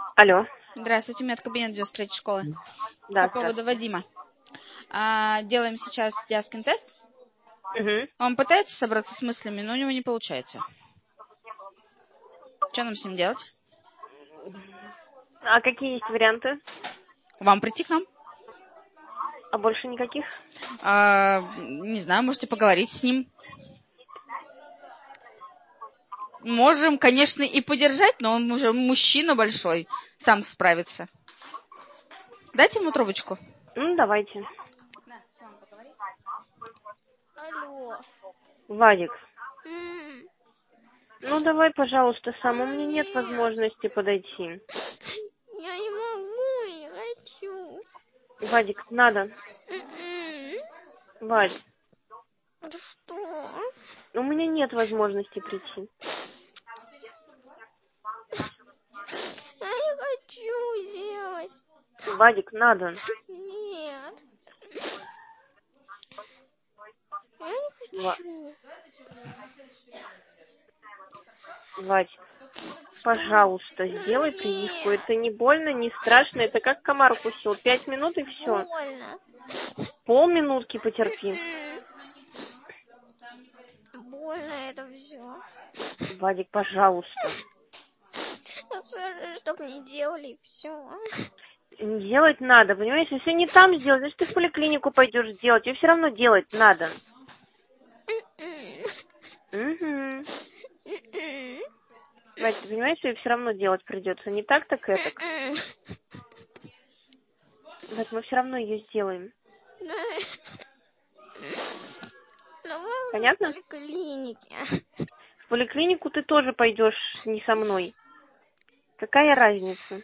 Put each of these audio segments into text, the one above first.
Алло. Здравствуйте, медкабинет 93-й школы. Да, По поводу Вадима. Делаем сейчас диаскин-тест. Угу. Он пытается собраться с мыслями, но у него не получается. Что нам с ним делать? А какие есть варианты? Вам прийти к нам? А больше никаких? Не знаю, можете поговорить с ним. Можем, конечно, и подержать, но он уже мужчина большой, сам справится. Дайте ему трубочку. Ну, давайте. Алло. Вадик. Ну, давай, пожалуйста, сам. У меня нет Нет. возможности подойти. Я не могу, не хочу. Вадик, надо. Вадь, Да что? у меня нет возможности прийти. Я не хочу делать. Вадик, надо. Нет. Я не хочу. Вадь, пожалуйста, сделай прививку. Это не больно, не страшно. Это как комар укусил. 5 минут и все. Больно. Полминутки потерпи. Больно это все. Вадик, пожалуйста. Скажи, чтоб не делали все. Делать надо, понимаешь? Если не там сделать, значит, ты в поликлинику пойдешь делать. Ее все равно делать надо. Угу. Вадь, ты понимаешь, что ее все равно делать придется? Не так, так этак. Вадь, мы все равно ее сделаем. Понятно? В поликлинике. В поликлинику ты тоже пойдешь не со мной. Какая разница?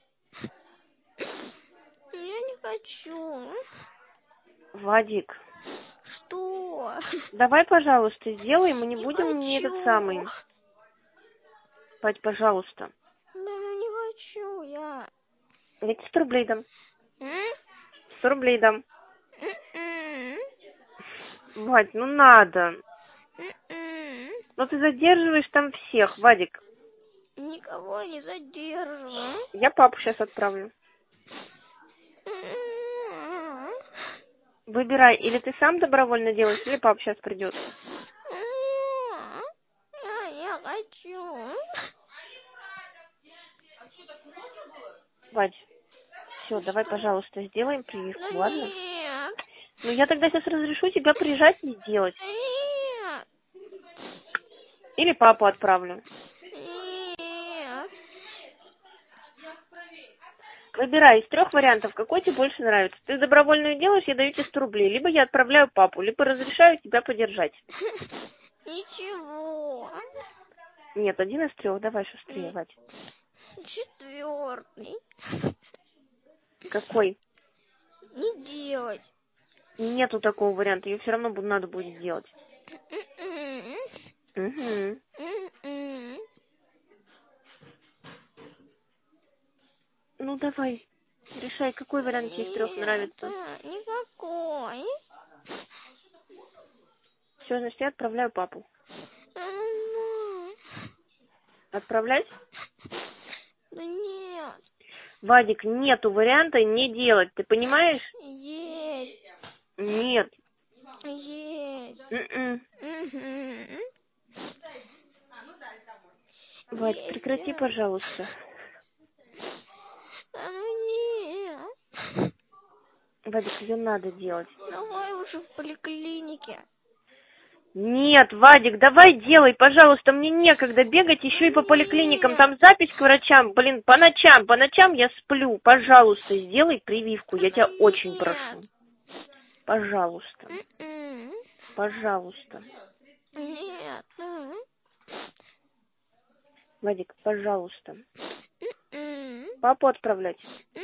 Я не хочу. Вадик, Что? давай, пожалуйста, сделаем, мы не Не будем не хочу. этот самый. Вадь, пожалуйста. Да ну не хочу я. Я тебе 100 рублей дам. 100 рублей дам. Вадь, ну надо. Ну ты задерживаешь там всех, Вадик. Никого не задерживаю. Я папу сейчас отправлю. Выбирай, или ты сам добровольно делаешь, или папа сейчас придет. Я не хочу. Вадь, все, давай, пожалуйста, сделаем прививку, Да ладно? нет. Ну я тогда сейчас разрешу тебя приезжать и сделать. Нет. Или папу отправлю. Нет. Выбирай из 3 вариантов, какой тебе больше нравится. Ты добровольную делаешь, я даю тебе 100 рублей. Либо я отправляю папу, либо разрешаю тебя подержать. Ничего. Нет, 1 из 3, давай шустрее, Вадь. 4. Какой? Не делать. Нету такого варианта, ее все равно надо будет делать. Угу. Ну давай, решай, какой вариант тебе из 3 нравится. Никакой. Все, значит, я отправляю папу. Отправлять? Да нет. Вадик, нету варианта не делать, ты понимаешь? Есть. Нет. Есть. Вадь, Есть. прекрати, пожалуйста. Да ну нет. Вадик, ее надо делать. Давай лучше в поликлинике. Нет, Вадик, давай делай, пожалуйста, мне некогда бегать еще и по поликлиникам. Там запись к врачам, блин, по ночам я сплю. Пожалуйста, сделай прививку, я тебя очень прошу. Пожалуйста. Пожалуйста. Нет. Вадик, пожалуйста. Папу отправлять?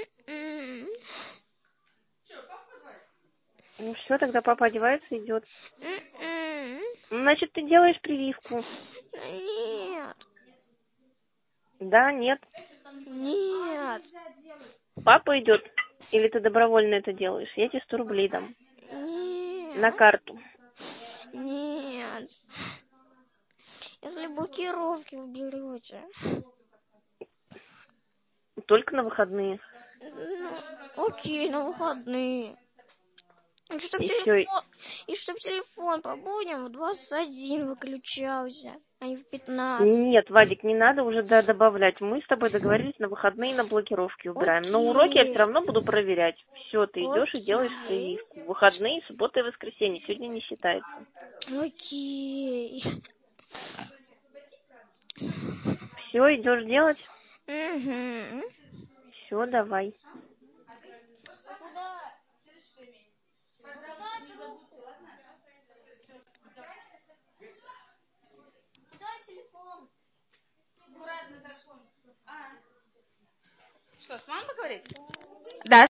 Ну все, тогда папа одевается и идет. Значит, ты делаешь прививку. Нет. Да, нет. Нет. Папа идет. Или ты добровольно это делаешь? Я тебе 100 рублей дам. Нет. На карту. Нет. Если блокировки уберете. Только на выходные. Ну, окей, на выходные. И чтоб И телефон по будням в 21 выключался, а не в 15. Нет, Вадик, не надо уже добавлять. Мы с тобой договорились на выходные на блокировки убираем. Но уроки я все равно буду проверять. Все, ты идешь и делаешь прививку. Выходные, суббота и воскресенье. Сегодня не считается. Окей. Все, идешь делать? Угу. Все, давай. Что, с мамой поговорить? Да.